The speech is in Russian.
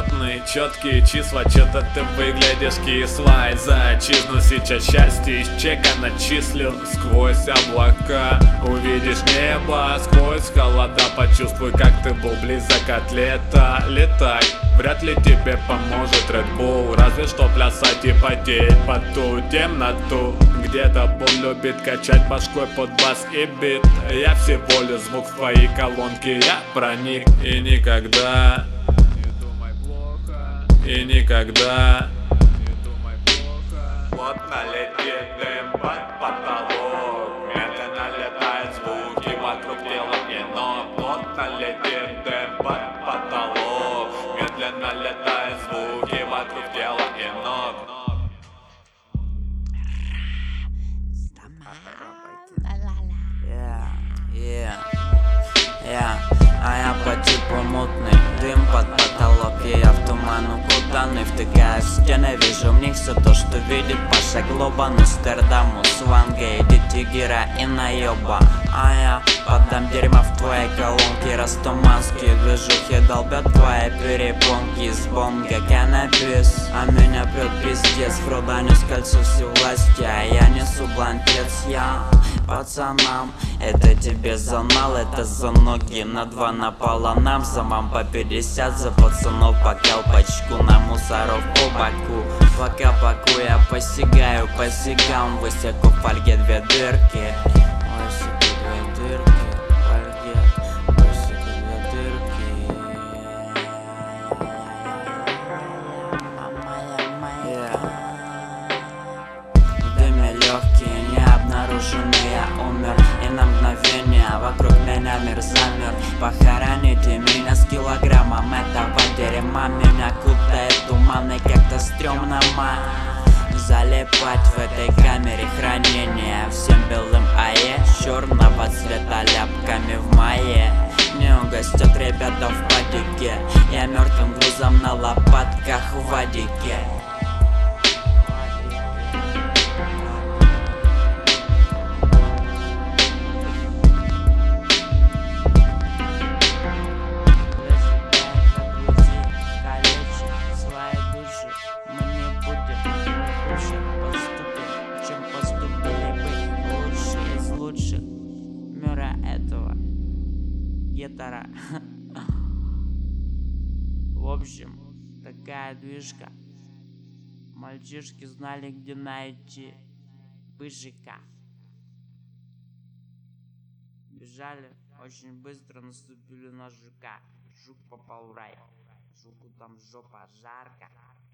почетный, четкие числа, что-то ты выглядишь кислой. За отчизну сейчас счастье из чека начислю. Сквозь облака увидишь небо, сквозь холода почувствуй, как ты был близок от лета. Летай, вряд ли тебе поможет Red Bull, разве что плясать и потеть под ту темноту. Где-то Бул любит качать башкой под бас и бит. Я всего лишь звук в твоей колонке, я проник. И никогда не думай плохо, и никогда не думай плохо. Плотно летит дым под потолок, медленно летают звуки вокруг тела кино. Плотно летит дым под потолок, медленно летают звуки вокруг тела кино. А я по типу мутный, дым под потолок, и я в туман укутанный. Втыкаю в стены, вижу в них все то, что видит Паша Глобан. Нострадамус, Ванга, идите героина ёба. А я подам дерьмо в твоей колонке. Растуманские движухи долбят твои перепонки. С бомга каннабис, а меня прет пиздец. Фруда не скользу власти, а я несу блантец. Я пацанам, это тебе за нал, это за ноги на 2 напала нам. За мам по 50, за пацанов по колпачку, на мусоров по боку. Пока паку я посягаю по сигам, высоко в фольге 2 дырки. Высоко 2 дырки, в фольге, высоко 2 дырки. В дыме легкие, не обнаруженные, я умер. И на мгновение вокруг меня мир замер. Похороните меня с килограммом этого дерьма. Меня кутает туман и как-то стрёмно залипать в этой камере хранения. Всем белым АЕ, черного цвета ляпками в мае. Не угостят ребята в падике, я мертвым грузом на лопатках в вадике. Этого гетера. В общем, такая движка. Мальчишки знали, где найти быжика. Бежали очень быстро, наступили на жука. Жук попал в рай. Жуку там жопа жарко.